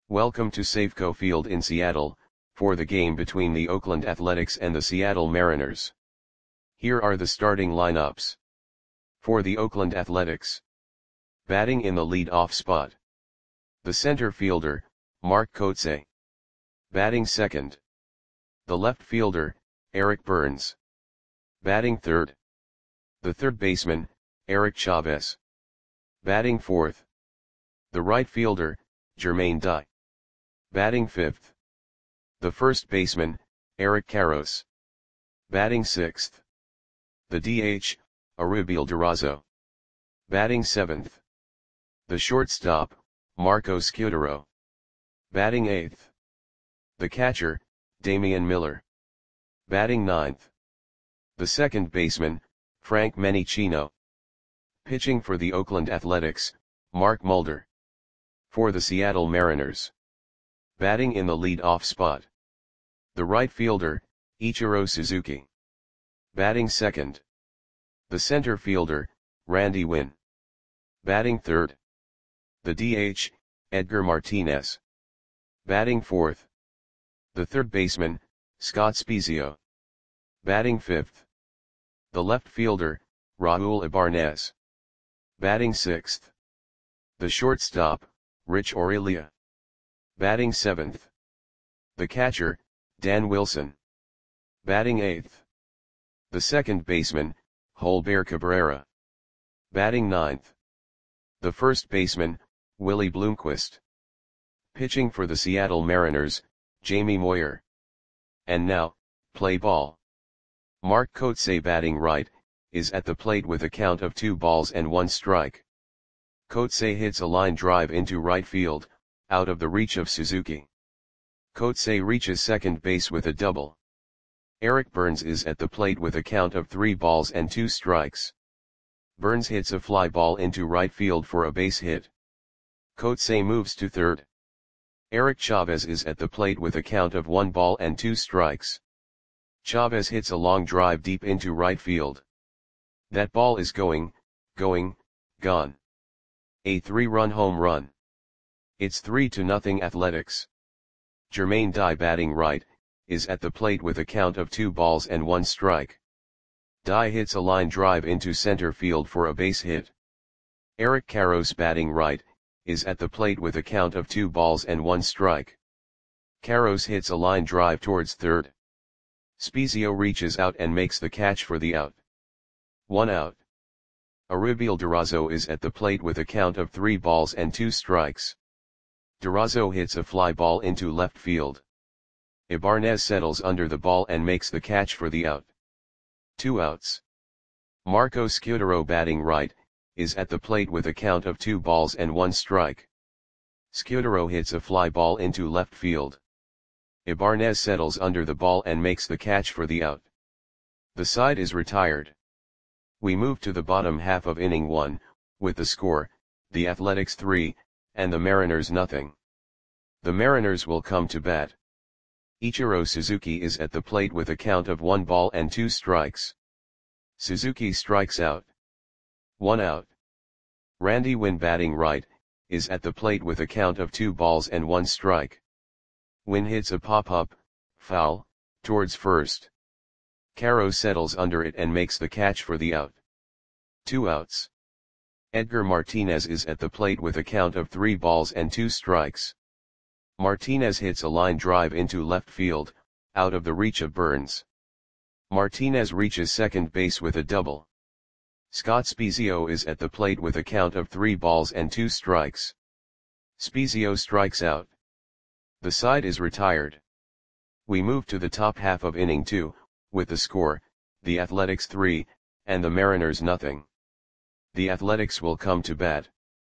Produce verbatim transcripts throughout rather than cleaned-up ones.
Welcome to Safeco Field in Seattle, for the game between the Oakland Athletics and the Seattle Mariners. Here are the starting lineups. For the Oakland Athletics. Batting in the lead-off spot. The center fielder, Mark Kotsay. Batting second. The left fielder, Eric Burns. Batting third. The third baseman, Eric Chavez. Batting fourth. The right fielder, Jermaine Dye. Batting fifth. The first baseman, Eric Karros. Batting sixth. The D H, Arubiel Durazo. Batting seventh. The shortstop, Marco Scutaro. Batting eighth. The catcher, Damian Miller. Batting ninth. The second baseman, Frank Menichino. Pitching for the Oakland Athletics, Mark Mulder. For the Seattle Mariners. Batting in the lead-off spot. The right fielder, Ichiro Suzuki. Batting second. The center fielder, Randy Winn. Batting third. The D H, Edgar Martinez. Batting fourth. The third baseman, Scott Spiezio. Batting fifth. The left fielder, Raul Ibanez. Batting sixth. The shortstop, Rich Aurelia. Batting seventh. The catcher, Dan Wilson. Batting eighth. The second baseman, Holber Cabrera. Batting ninth. The first baseman, Willie Bloomquist. Pitching for the Seattle Mariners, Jamie Moyer. And now, play ball. Mark Kotsay batting right, is at the plate with a count of two balls and one strike. Kotsay hits a line drive into right field, out of the reach of Suzuki. Kotsay reaches second base with a double. Eric Burns is at the plate with a count of three balls and two strikes. Burns hits a fly ball into right field for a base hit. Kotsay moves to third. Eric Chavez is at the plate with a count of one ball and two strikes. Chavez hits a long drive deep into right field. That ball is going, going, gone. A three-run home run. It's three to nothing Athletics. Jermaine Dye batting right, is at the plate with a count of two balls and one strike. Dye hits a line drive into center field for a base hit. Eric Karros batting right, is at the plate with a count of two balls and one strike. Karros hits a line drive towards third. Spiezio reaches out and makes the catch for the out. One out. Arubiel Durazo is at the plate with a count of three balls and two strikes. Durazo hits a fly ball into left field. Ibanez settles under the ball and makes the catch for the out. Two outs. Marco Scutaro batting right, is at the plate with a count of two balls and one strike. Scutaro hits a fly ball into left field. Ibanez settles under the ball and makes the catch for the out. The side is retired. We move to the bottom half of inning one, with the score, the Athletics three, and the Mariners nothing. The Mariners will come to bat. Ichiro Suzuki is at the plate with a count of one ball and two strikes. Suzuki strikes out. One out. Randy Winn batting right, is at the plate with a count of two balls and one strike. Winn hits a pop-up, foul, towards first. Karros settles under it and makes the catch for the out. Two outs. Edgar Martinez is at the plate with a count of three balls and two strikes. Martinez hits a line drive into left field, out of the reach of Burns. Martinez reaches second base with a double. Scott Spiezio is at the plate with a count of three balls and two strikes. Spiezio strikes out. The side is retired. We move to the top half of inning two, with the score, the Athletics three, and the Mariners nothing. The Athletics will come to bat.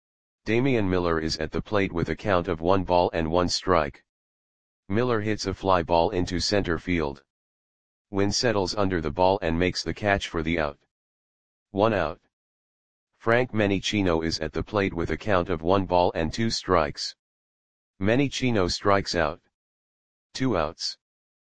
Damian Miller is at the plate with a count of one ball and one strike. Miller hits a fly ball into center field. Winn settles under the ball and makes the catch for the out. One out. Frank Menichino is at the plate with a count of one ball and two strikes. Menichino strikes out. Two outs.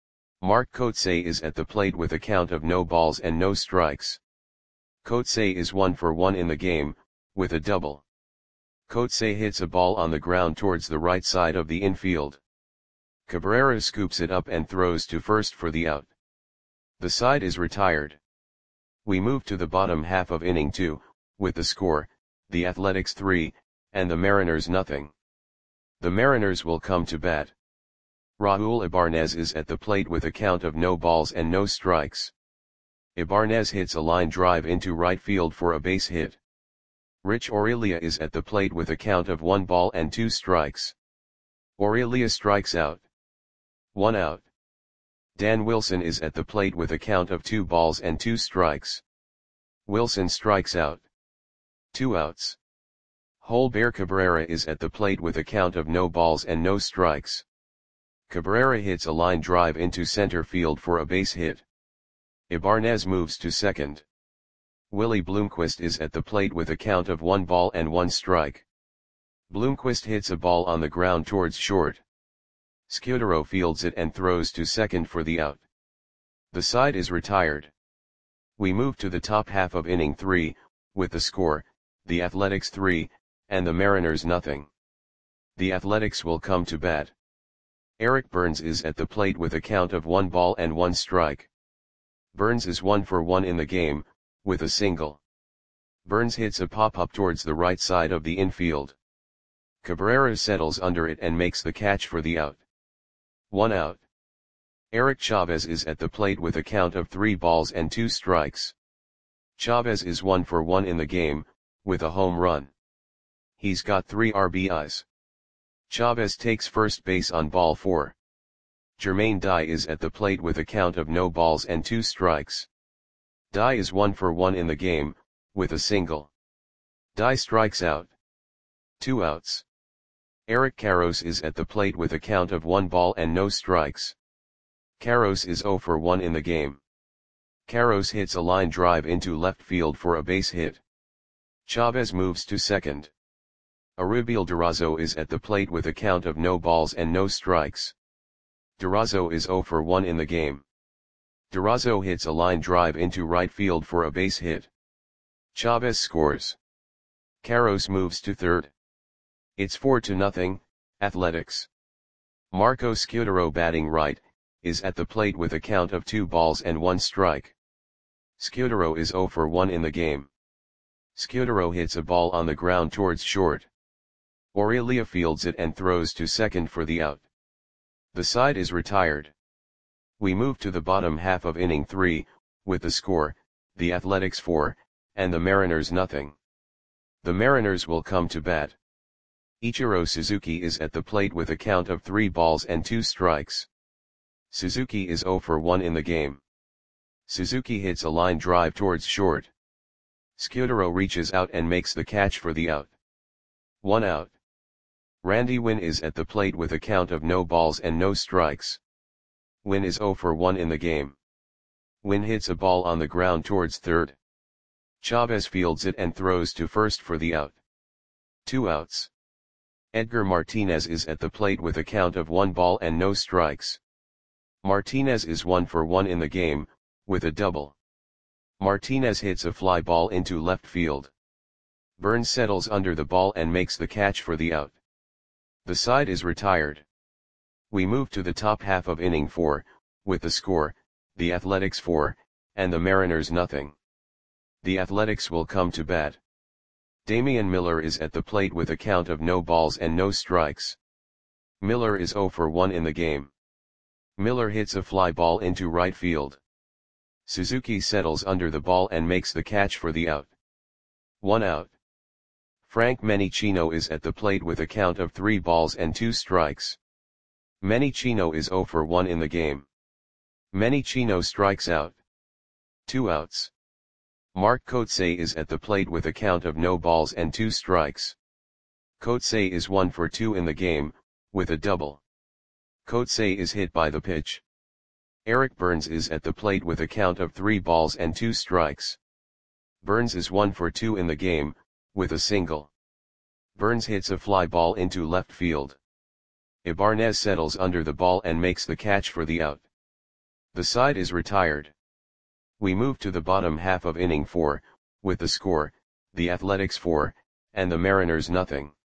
Mark Kotsay is at the plate with a count of no balls and no strikes. Kotsay is one for one in the game, with a double. Coates hits a ball on the ground towards the right side of the infield. Cabrera scoops it up and throws to first for the out. The side is retired. We move to the bottom half of inning two, with the score, the Athletics three, and the Mariners nothing. The Mariners will come to bat. Raul Ibanez is at the plate with a count of no balls and no strikes. Ibanez hits a line drive into right field for a base hit. Rich Aurelia is at the plate with a count of one ball and two strikes. Aurelia strikes out. One out. Dan Wilson is at the plate with a count of two balls and two strikes. Wilson strikes out. Two outs. Holber Cabrera is at the plate with a count of no balls and no strikes. Cabrera hits a line drive into center field for a base hit. Ibanez moves to second. Willie Bloomquist is at the plate with a count of one ball and one strike. Bloomquist hits a ball on the ground towards short. Scudero fields it and throws to second for the out. The side is retired. We move to the top half of inning three, with the score, the Athletics three, and the Mariners nothing. The Athletics will come to bat. Eric Burns is at the plate with a count of one ball and one strike. Burns is one for one in the game, with a single. Burns hits a pop-up towards the right side of the infield. Cabrera settles under it and makes the catch for the out. One out. Eric Chavez is at the plate with a count of three balls and two strikes. Chavez is one for one in the game, with a home run. He's got three R B Is. Chavez takes first base on ball four. Jermaine Dye is at the plate with a count of no balls and two strikes. Dye is one for one in the game, with a single. Dye strikes out. Two outs. Eric Karros is at the plate with a count of one ball and no strikes. Karros is zero for one in the game. Karros hits a line drive into left field for a base hit. Chavez moves to second. Arubiel Durazo is at the plate with a count of no balls and no strikes. Durazo is zero for one in the game. Durazo hits a line drive into right field for a base hit. Chavez scores. Karros moves to third. It's four to nothing, Athletics. Marco Scudero, batting right, is at the plate with a count of two balls and one strike. Scudero is zero for one in the game. Scudero hits a ball on the ground towards short. Aurelia fields it and throws to second for the out. The side is retired. We move to the bottom half of inning three, with the score, the Athletics four, and the Mariners nothing. The Mariners will come to bat. Ichiro Suzuki is at the plate with a count of three balls and two strikes. Suzuki is zero for one in the game. Suzuki hits a line drive towards short. Scudero reaches out and makes the catch for the out. One out. Randy Winn is at the plate with a count of no balls and no strikes. Winn is zero for one in the game. Winn hits a ball on the ground towards third. Chavez fields it and throws to first for the out. Two outs. Edgar Martinez is at the plate with a count of one ball and no strikes. Martinez is one for one in the game, with a double. Martinez hits a fly ball into left field. Burns settles under the ball and makes the catch for the out. The side is retired. We move to the top half of inning four, with the score, the Athletics four, and the Mariners nothing. The Athletics will come to bat. Damian Miller is at the plate with a count of no balls and no strikes. Miller is zero for one in the game. Miller hits a fly ball into right field. Suzuki settles under the ball and makes the catch for the out. One out. Frank Menicino is at the plate with a count of three balls and two strikes. Menicino is zero for one in the game. Menicino strikes out. Two outs. Mark Kotsay is at the plate with a count of no balls and two strikes. Kotsay is one for two in the game, with a double. Kotsay is hit by the pitch. Eric Burns is at the plate with a count of three balls and two strikes. Burns is one for two in the game, with a single. Burns hits a fly ball into left field. Ibanez settles under the ball and makes the catch for the out. The side is retired. We move to the bottom half of inning four, with the score, the Athletics four, and the Mariners nothing.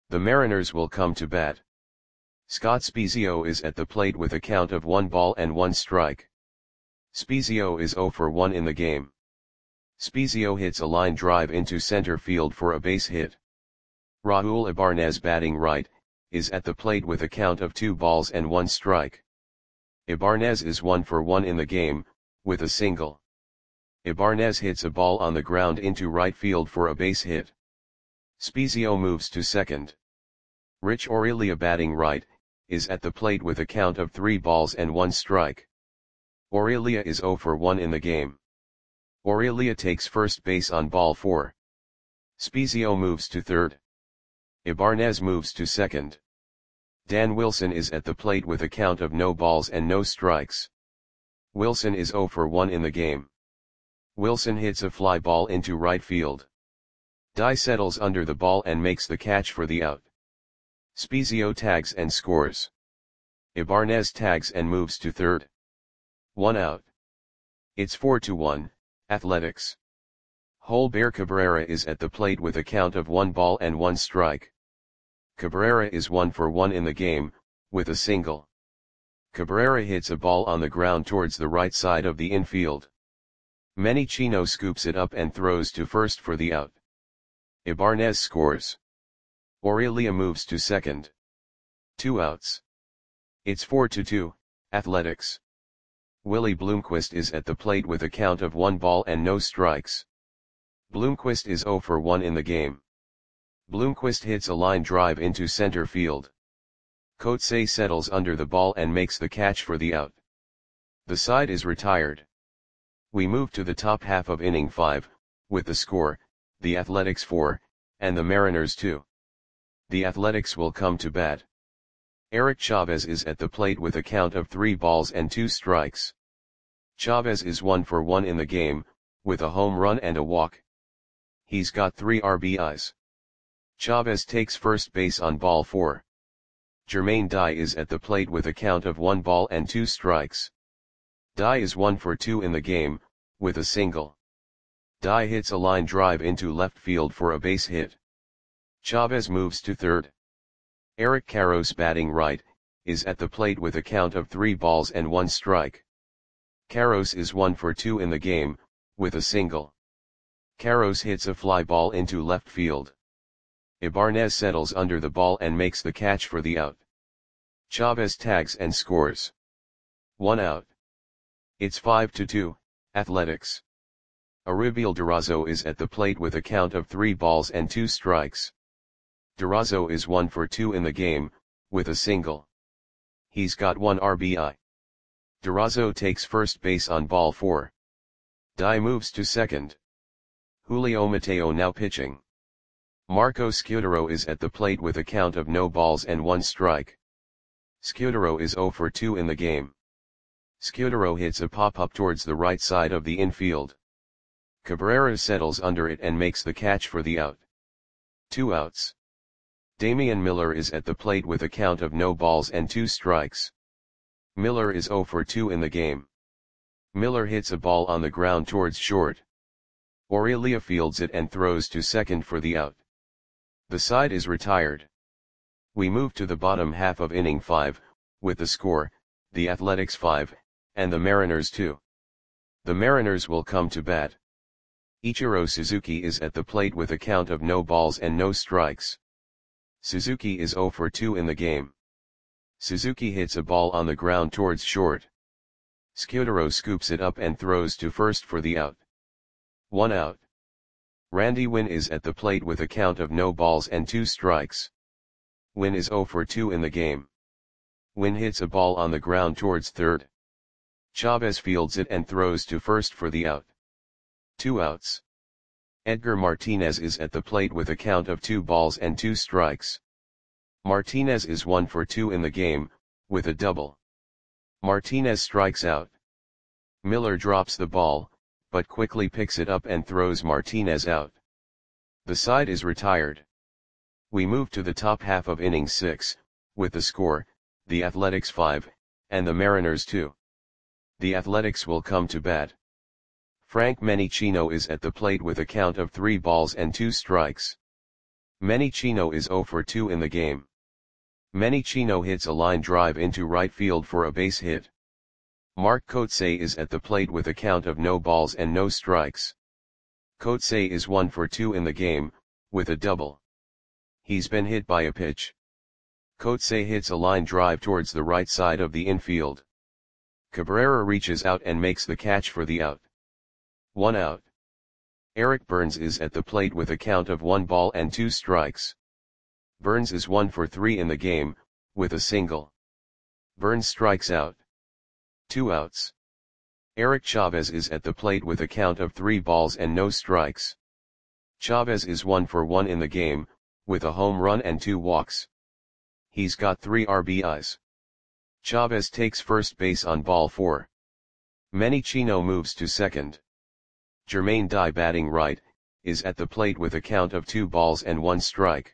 The Mariners will come to bat. Scott Spiezio is at the plate with a count of one ball and one strike. Spiezio is oh for one in the game. Spiezio hits a line drive into center field for a base hit. Raul Ibanez, batting right, is at the plate with a count of two balls and one strike. Ibanez is one for one in the game, with a single. Ibanez hits a ball on the ground into right field for a base hit. Spiezio moves to second. Rich Aurelia, batting right, is at the plate with a count of three balls and one strike. Aurelia is oh for one in the game. Aurelia takes first base on ball four. Spiezio moves to third. Ibanez moves to second. Dan Wilson is at the plate with a count of no balls and no strikes. Wilson is oh for one in the game. Wilson hits a fly ball into right field. Dye settles under the ball and makes the catch for the out. Spiezio tags and scores. Ibanez tags and moves to third. One out. It's four to one, Athletics. Holber Cabrera is at the plate with a count of one ball and one strike. Cabrera is one for one in the game, with a single. Cabrera hits a ball on the ground towards the right side of the infield. Manny Chino scoops it up and throws to first for the out. Ibanez scores. Aurelia moves to second. Two outs. It's four to two, Athletics. Willie Bloomquist is at the plate with a count of one ball and no strikes. Bloomquist is oh for one in the game. Bloomquist hits a line drive into center field. Coetzee settles under the ball and makes the catch for the out. The side is retired. We move to the top half of inning five, with the score, the Athletics four, and the Mariners two. The Athletics will come to bat. Eric Chavez is at the plate with a count of three balls and two strikes. Chavez is one for one in the game, with a home run and a walk. He's got three R B Is. Chavez takes first base on ball four. Jermaine Dye is at the plate with a count of one ball and two strikes. Dye is one for two in the game, with a single. Dye hits a line drive into left field for a base hit. Chavez moves to third. Eric Karros, batting right, is at the plate with a count of three balls and one strike. Karros is one for two in the game, with a single. Karros hits a fly ball into left field. Ibanez settles under the ball and makes the catch for the out. Chavez tags and scores. One out. It's five to two, Athletics. Aribiel Durazo is at the plate with a count of three balls and two strikes. Durazo is one for two in the game, with a single. He's got one R B I. Durazo takes first base on ball four. Dye moves to second. Julio Mateo now pitching. Marco Scudero is at the plate with a count of no balls and one strike. Scudero is oh for two in the game. Scudero hits a pop-up towards the right side of the infield. Cabrera settles under it and makes the catch for the out. Two outs. Damian Miller is at the plate with a count of no balls and two strikes. Miller is oh for two in the game. Miller hits a ball on the ground towards short. Aurelia fields it and throws to second for the out. The side is retired. We move to the bottom half of inning five, with the score, the Athletics five, and the Mariners two. The Mariners will come to bat. Ichiro Suzuki is at the plate with a count of no balls and no strikes. Suzuki is oh for two in the game. Suzuki hits a ball on the ground towards short. Scudero scoops it up and throws to first for the out. One out. Randy Winn is at the plate with a count of no balls and two strikes. Winn is oh for two in the game. Winn hits a ball on the ground towards third. Chavez fields it and throws to first for the out. Two outs. Edgar Martinez is at the plate with a count of two balls and two strikes. Martinez is one for two in the game, with a double. Martinez strikes out. Miller drops the ball, but quickly picks it up and throws Martinez out. The side is retired. We move to the top half of inning six, with the score, the Athletics five, and the Mariners two. The Athletics will come to bat. Frank Menechino is at the plate with a count of three balls and two strikes. Manny Chino is zero for two in the game. Manny Chino hits a line drive into right field for a base hit. Mark Kotsay is at the plate with a count of no balls and no strikes. Kotsay is one for two in the game, with a double. He's been hit by a pitch. Kotsay hits a line drive towards the right side of the infield. Cabrera reaches out and makes the catch for the out. One out. Eric Burns is at the plate with a count of one ball and two strikes. Burns is one for three in the game, with a single. Burns strikes out. Two outs. Eric Chavez is at the plate with a count of three balls and no strikes. Chavez is one for one in the game, with a home run and two walks. He's got three R B Is. Chavez takes first base on ball four. Manny Chino moves to second. Jermaine Dye, batting right, is at the plate with a count of two balls and one strike.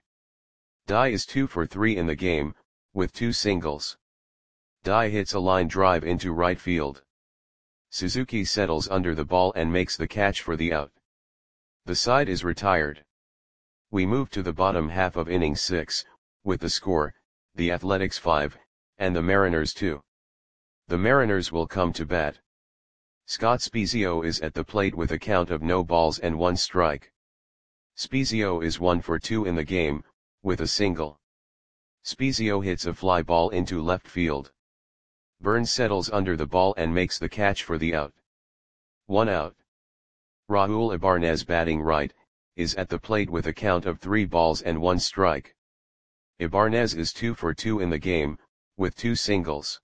Dye is two for three in the game, with two singles. Dye hits a line drive into right field. Suzuki settles under the ball and makes the catch for the out. The side is retired. We move to the bottom half of inning six, with the score, the Athletics five, and the Mariners two. The Mariners will come to bat. Scott Spiezio is at the plate with a count of no balls and one strike. Spiezio is one for two in the game, with a single. Spiezio hits a fly ball into left field. Burns settles under the ball and makes the catch for the out. One out. Raul Ibanez, batting right, is at the plate with a count of three balls and one strike. Ibanez is two for two in the game, with two singles.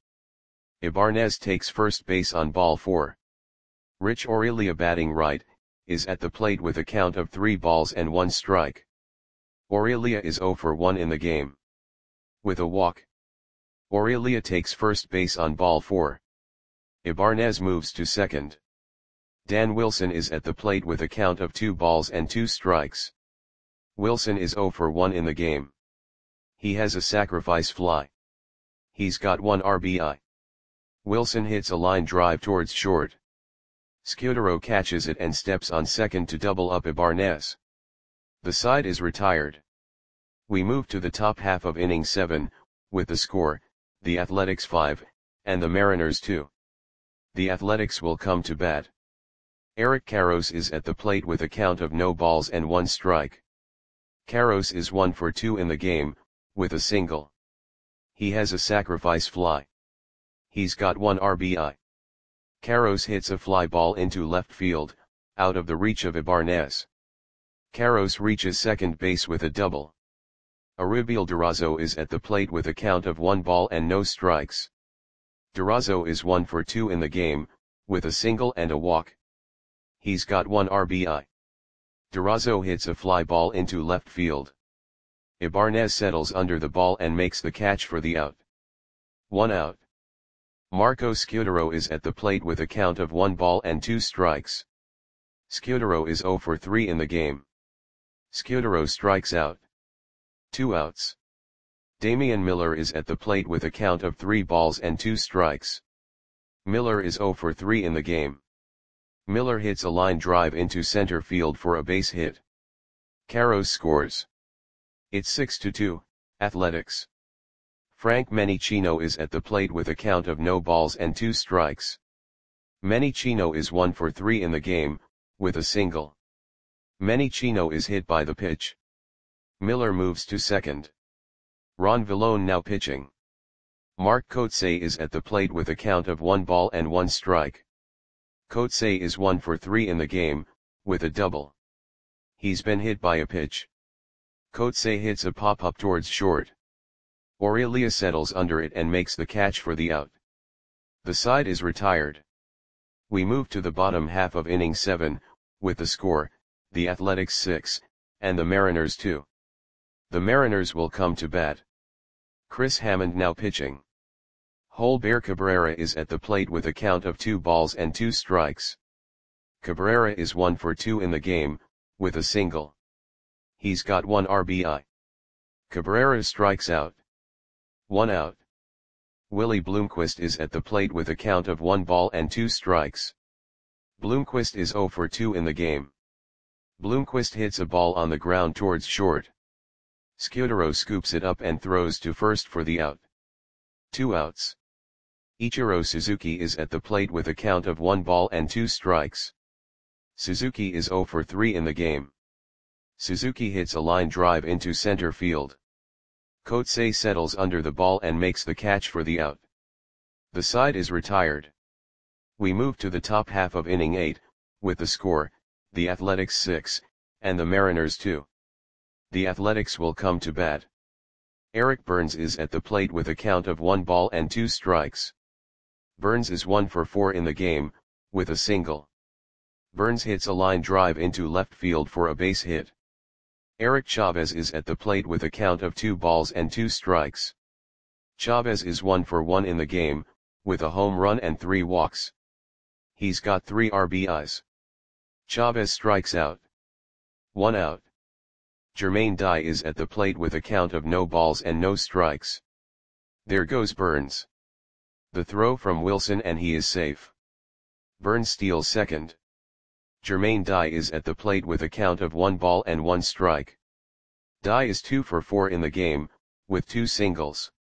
Ibanez takes first base on ball four. Rich Aurelia, batting right, is at the plate with a count of three balls and one strike. Aurelia is zero for one in the game. With a walk. Aurelia takes first base on ball four. Ibanez moves to second. Dan Wilson is at the plate with a count of two balls and two strikes. Wilson is zero for one in the game. He has a sacrifice fly. He's got one R B I. Wilson hits a line drive towards short. Scudero catches it and steps on second to double up Ibanez. The side is retired. We move to the top half of inning seven, with the score, the Athletics five, and the Mariners two. The Athletics will come to bat. Eric Karros is at the plate with a count of no balls and one strike. Karros is one for two in the game, with a single. He has a sacrifice fly. He's got one R B I. Karros hits a fly ball into left field, out of the reach of Ibanez. Karros reaches second base with a double. Arubiel Durazo is at the plate with a count of one ball and no strikes. Durazo is one for two in the game, with a single and a walk. He's got one R B I. Durazo hits a fly ball into left field. Ibanez settles under the ball and makes the catch for the out. One out. Marco Scudero is at the plate with a count of one ball and two strikes. Scudero is zero for three in the game. Scudero strikes out. Two outs. Damian Miller is at the plate with a count of three balls and two strikes. Miller is zero for three in the game. Miller hits a line drive into center field for a base hit. Karros scores. It's six to two, Athletics. Frank Manny Chino is at the plate with a count of no balls and two strikes. Manny Chino is one for three in the game, with a single. Manny Chino is hit by the pitch. Miller moves to second. Ron Villone now pitching. Mark Kotsay is at the plate with a count of one ball and one strike. Kotsay is one for three in the game, with a double. He's been hit by a pitch. Kotsay hits a pop-up towards short. Aurelia settles under it and makes the catch for the out. The side is retired. We move to the bottom half of inning seven, with the score, the Athletics six, and the Mariners two. The Mariners will come to bat. Chris Hammond now pitching. Holber Cabrera is at the plate with a count of two balls and two strikes. Cabrera is one for two in the game, with a single. He's got one R B I. Cabrera strikes out. One out. Willie Bloomquist is at the plate with a count of one ball and two strikes. Bloomquist is zero for two in the game. Bloomquist hits a ball on the ground towards short. Scudero scoops it up and throws to first for the out. Two outs. Ichiro Suzuki is at the plate with a count of one ball and two strikes. Suzuki is zero for three in the game. Suzuki hits a line drive into center field. Kotse settles under the ball and makes the catch for the out. The side is retired. We move to the top half of inning eight, with the score, the Athletics six, and the Mariners two. The Athletics will come to bat. Eric Burns is at the plate with a count of one ball and two strikes. Burns is one for four in the game, with a single. Burns hits a line drive into left field for a base hit. Eric Chavez is at the plate with a count of two balls and two strikes. Chavez is one for one in the game, with a home run and three walks. He's got three R B Is. Chavez strikes out. One out. Jermaine Dye is at the plate with a count of no balls and no strikes. There goes Burns. The throw from Wilson and he is safe. Burns steals second. Jermaine Dye is at the plate with a count of one ball and one strike. Dye is two for four in the game, with two singles.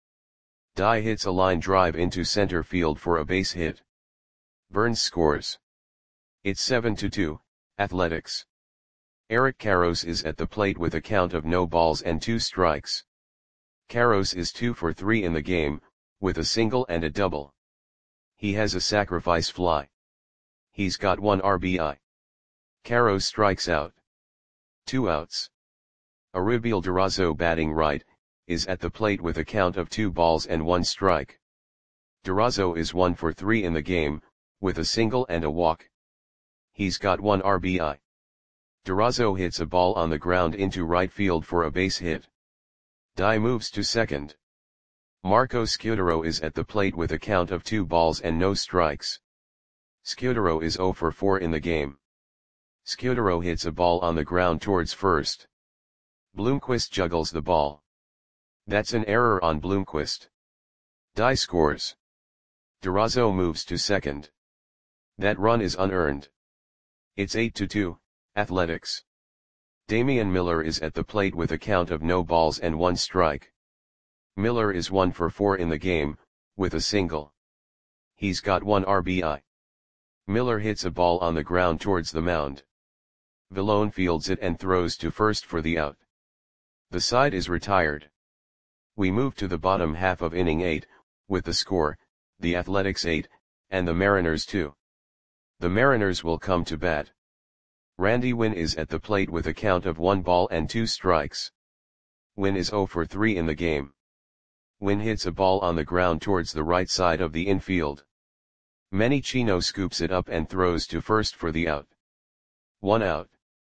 Dye hits a line drive into center field for a base hit. Burns scores. It's seven to two, Athletics. Eric Karros is at the plate with a count of no balls and two strikes. Karros is two for three in the game, with a single and a double. He has a sacrifice fly. He's got one R B I. Karros strikes out. Two outs. Aribiel Durazo, batting right, is at the plate with a count of two balls and one strike. Durazo is one for three in the game, with a single and a walk. He's got one R B I. Durazo hits a ball on the ground into right field for a base hit. Dye moves to second. Marco Scudero is at the plate with a count of two balls and no strikes. Scudero is zero for four in the game. Scudero hits a ball on the ground towards first. Bloomquist juggles the ball. That's an error on Bloomquist. Dye scores. Durazo moves to second. That run is unearned. It's eight to two, Athletics. Damian Miller is at the plate with a count of no balls and one strike. Miller is one for four in the game, with a single. He's got one R B I. Miller hits a ball on the ground towards the mound. Villone fields it and throws to first for the out. The side is retired. We move to the bottom half of inning eight, with the score, the Athletics eight, and the Mariners two. The Mariners will come to bat. Randy Winn is at the plate with a count of one ball and two strikes. Winn is zero for three in the game. Winn hits a ball on the ground towards the right side of the infield. Manny Chino scoops it up and throws to first for the out. One out.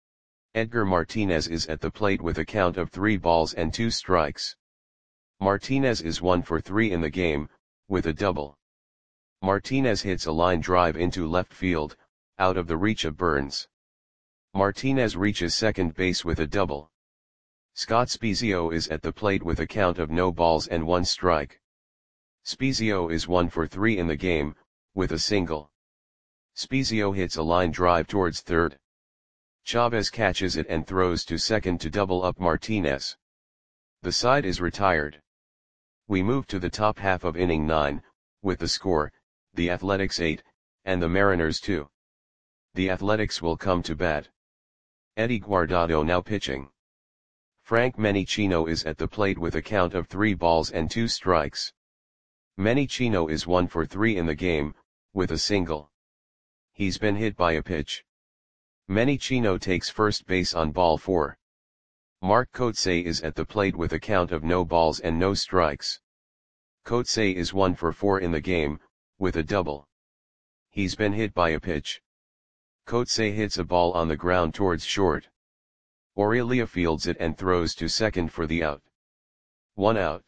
Edgar Martinez is at the plate with a count of three balls and two strikes. Martinez is one for three in the game, with a double. Martinez hits a line drive into left field, out of the reach of Burns. Martinez reaches second base with a double. Scott Spiezio is at the plate with a count of no balls and one strike. Spiezio is one for three in the game, with a single. Spiezio hits a line drive towards third. Chavez catches it and throws to second to double up Martinez. The side is retired. We move to the top half of inning nine, with the score, the Athletics eight, and the Mariners two. The Athletics will come to bat. Eddie Guardado now pitching. Frank Menechino is at the plate with a count of three balls and two strikes. Menechino is one for three in the game, with a single. He's been hit by a pitch. Menechino takes first base on ball four. Mark Kotse is at the plate with a count of no balls and no strikes. Kotse is one for four in the game, with a double. He's been hit by a pitch. Kotse hits a ball on the ground towards short. Aurelia fields it and throws to second for the out. One out.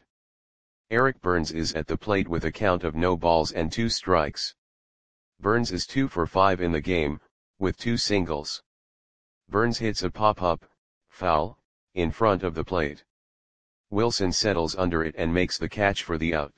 Eric Burns is at the plate with a count of no balls and two strikes. Burns is two for five in the game, with two singles. Burns hits a pop-up, foul, in front of the plate. Wilson settles under it and makes the catch for the out.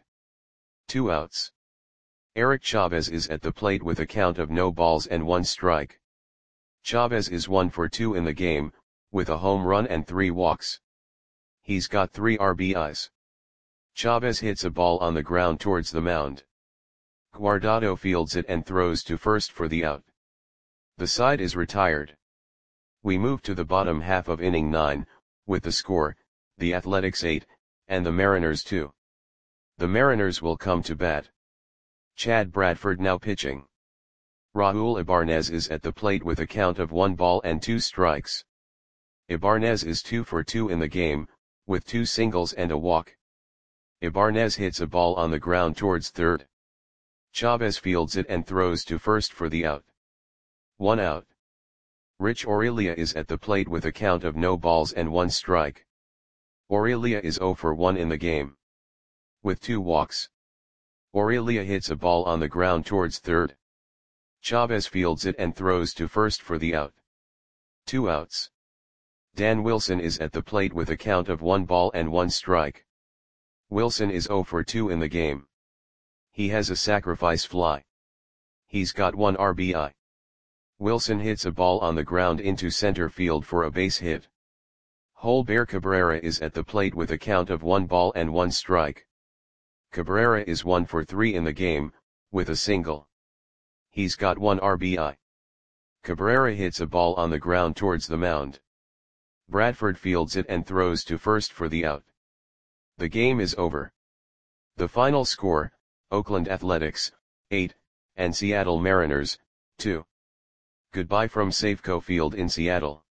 Two outs. Eric Chavez is at the plate with a count of no balls and one strike. Chavez is one for two in the game, with a home run and three walks. He's got three R B Is. Chavez hits a ball on the ground towards the mound. Guardado fields it and throws to first for the out. The side is retired. We move to the bottom half of inning nine, with the score, the Athletics eight, and the Mariners two. The Mariners will come to bat. Chad Bradford now pitching. Raul Ibanez is at the plate with a count of one ball and two strikes. Ibanez is two for two in the game, with two singles and a walk. Ibanez hits a ball on the ground towards third. Chavez fields it and throws to first for the out. One out. Rich Aurelia is at the plate with a count of no balls and one strike. Aurelia is zero for one in the game, with two walks. Aurelia hits a ball on the ground towards third. Chavez fields it and throws to first for the out. Two outs. Dan Wilson is at the plate with a count of one ball and one strike. Wilson is zero for two in the game. He has a sacrifice fly. He's got one R B I. Wilson hits a ball on the ground into center field for a base hit. Holber Cabrera is at the plate with a count of one ball and one strike. Cabrera is one for three in the game, with a single. He's got one R B I. Cabrera hits a ball on the ground towards the mound. Bradford fields it and throws to first for the out. The game is over. The final score, Oakland Athletics, eight, and Seattle Mariners, two. Goodbye from Safeco Field in Seattle.